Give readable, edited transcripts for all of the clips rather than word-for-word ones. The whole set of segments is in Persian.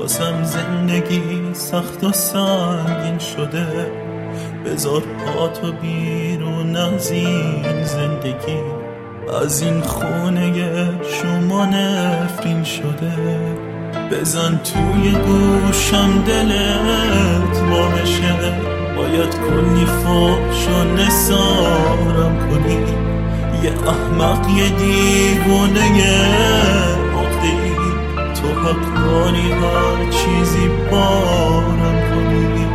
واسم زندگی سخت و سنگین شده. بذار پاتو بیرون از این زندگی، از این خونه شما نفرین شده. بزن توی گوشم دلت وامشه، باید کلی فحش و نثارم کنی. یه احمق یه دیوونه عقده‌ای، تو حق داری هر چیزی بارم کنی.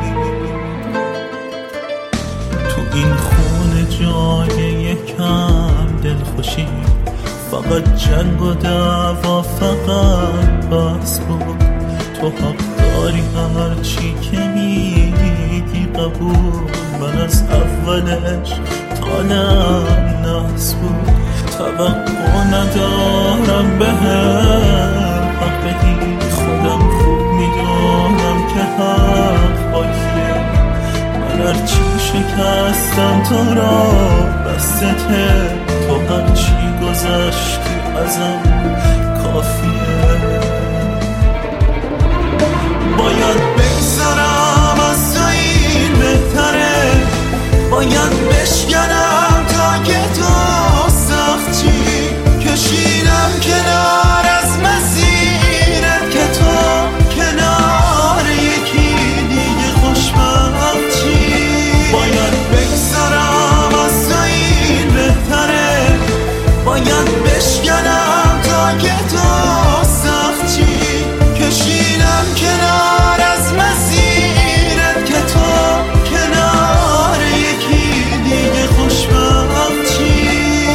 تو این خونه جای یکم دلخوشی، فقط جنگ و دعوا، فقط بس بود. تو حق داری هر چی که میگی قبول. من از اولش تالم نحس بود، توقع ندارم بهم حق بدی. خودم خوب میدونم که حق باکیه، من هرچی شکستم تو را بستته. تو هرچی گذشتی ازم کافیه. باید بگذارم از تو، این بهتره. باید بشکنم تا که تو سخت چی کشیدم کنار از مسیرت، که تو کنار یکی دیگه خوشبخت چی. باید بگذارم از تو، این بهتره. باید بشکنم تا که تو سخت چی کشیدم کنار از مسیرت، که تو کنار یکی دیگه خوشبخت چی.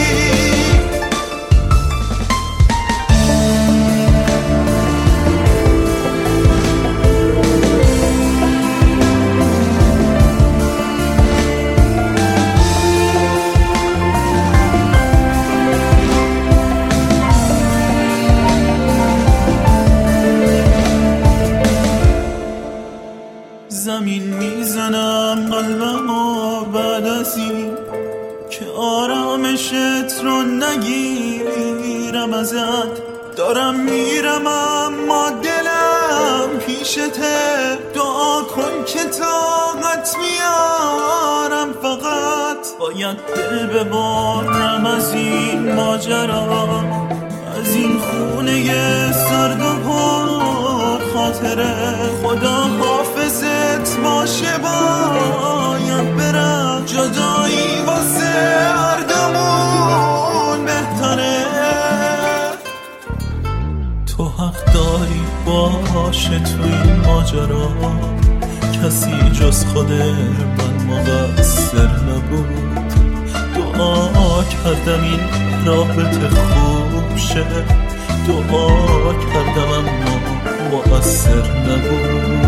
زمین میزنم قلبمو بعد از این که آرامشت رو نگیرم ازت. دارم میرم اما دلم پیشته. دعا کن که طاقت میارم، فقط باید دل ببارم از این ماجرا، از این خونه سرد و پر خاطره. خدا حافظت باشه، باید برم. جدایی واسه هر دومون بهتره. تو حق داری باشه تو این ماجرا، کسی جز خود من مقصر نبود. دعا کردم این رابطه خوب شه، دعا کردم اما مؤثر نبود.